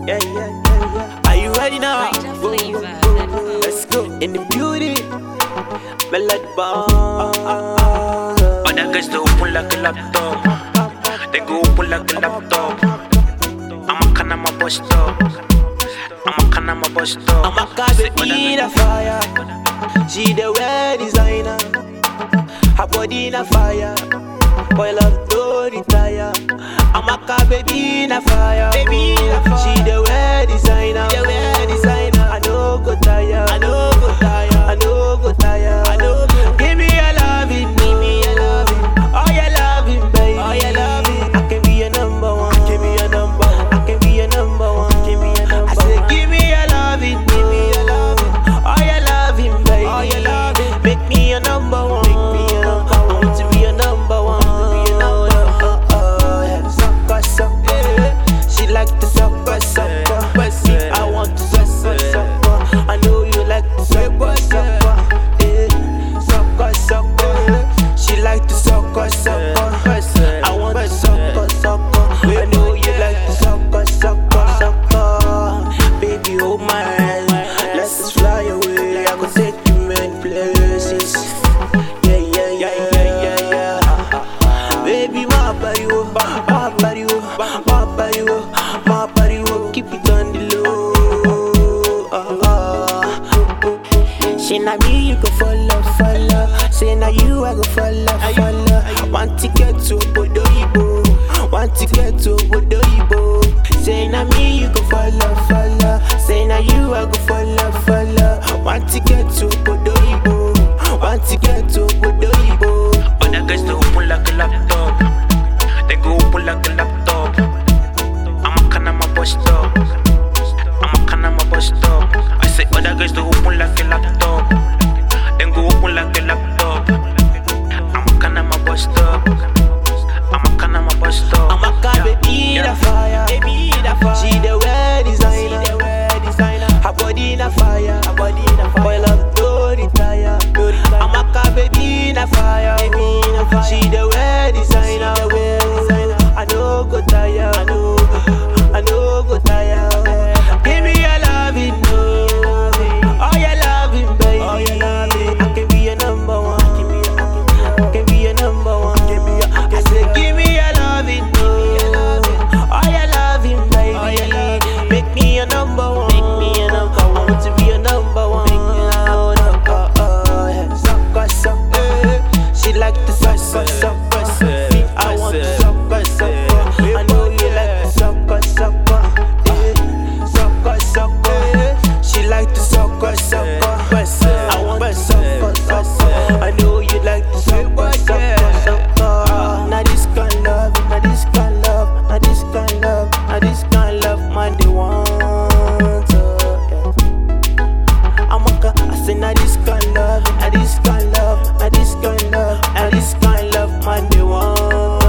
Yeah, yeah, yeah, yeah. Are you ready now? Let's go. In the beauty, melody bomb. Other guys they open like a laptop. They go open like a laptop. I'm a can, I'm a bust up. I'm a can, I'm a bust up. I'm a car, baby, in a fire. She the wear designer. Her body in a fire. Boy, love to retire. I'm a car, baby, in a fire. Baby, in a fire. She the wear designer. The wear designer. I know go tire. I know go tire. I know go tire. I know go. Give me your loving. Give me your loving. Oh, your loving, baby. Oh, your loving. I can be your number one. Give me your number one. I can be your number one. Give me your number one. I say, give me your loving. Give me your loving. Oh, your loving, baby. Oh, your loving. Make me your number one. Make me your number one. I want to be your number one. She like to sucker, sucker. I want to sucker, sucker. I know you like to sucker, sucker. Sucker, sucker. She like to sucker, sucker. I want to sucker, sucker. I know you like to sucker, sucker, sucker. Baby, hold my hand. Let's just fly away. I could take you many places. Yeah, yeah, yeah, yeah, yeah, yeah. Baby, my body, my body, my body will keep it on the low. Say now me you go follow, follow. Say now you I go follow, follow. Want to get to Obodo Ibo. Want to get to Obodo Ibo. Say now me you go follow, follow. Say now you I go follow, follow. Want to get to Obodo Ibo. Want to get to Obodo Ibo. Other guys they open like a laptop. They go open like a laptop. I'm a can, I'm a bust up. I'm a can, I'm a bust up. I say other guys they open like a laptop. Then go open like a laptop. I'm a can, I'm a bust up. I'm a can, I'm a bust up. I'm a car, baby, in a fire. Baby, in a fire. She the wear designer. She the wear designer. Her body in a fire. Her body in a fire. Boy, love to retire. I'm a car, baby, in a fire. Baby, in a fire. She the wear designer. She the wear designer. I know go tire. I know go tire. Give me your loving, no. Oh, your loving, baby. Oh, your loving. I can be your number one. I can be your number one. I say, give me your loving, no. Oh, your loving, baby. Make me your number one. Make me your number one. I want to be your number one. Sucker, sucker. She like to sucker, sucker. I want to sucker, sucker. I know you like to sucker, sucker. Sucker, sucker. She like to sucker, sucker. I want to sucker, sucker. I know you like to sucker, sucker, sucker. Now this kind of love, now this kind of love, now this kind of love, now this kind of love, man, they want. I'm a car, I say now this kind of love, now this kind of love, now this kind of love, now this kind of love, man, they want.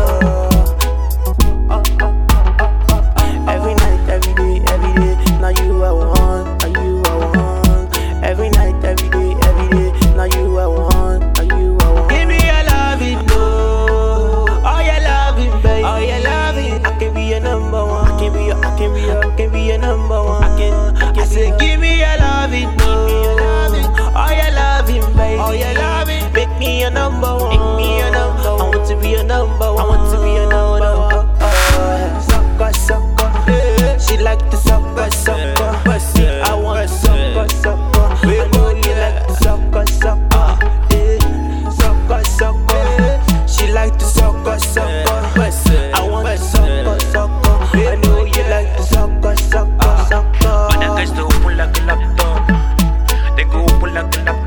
Every night, every day, now you I want, now you I want. Every night, every day, now you I want, now you I want. Give me your loving, no. Oh, your loving, baby. Oh, your loving. I can be your number one. I can be your number one. I say, give me your loving, no. Oh, your loving, baby. Oh, your loving. Make me your number one. Make me your number one. I want to be your number one. I want to be your number one. Sucker, sucker. She like to sucker, sucker. I want to sucker, sucker. I know you like to sucker, sucker. Sucker, sucker. She like to sucker, sucker. I want to sucker, sucker. I know you like to sucker, sucker, sucker. Other guys they open like a laptop. They go open like a laptop.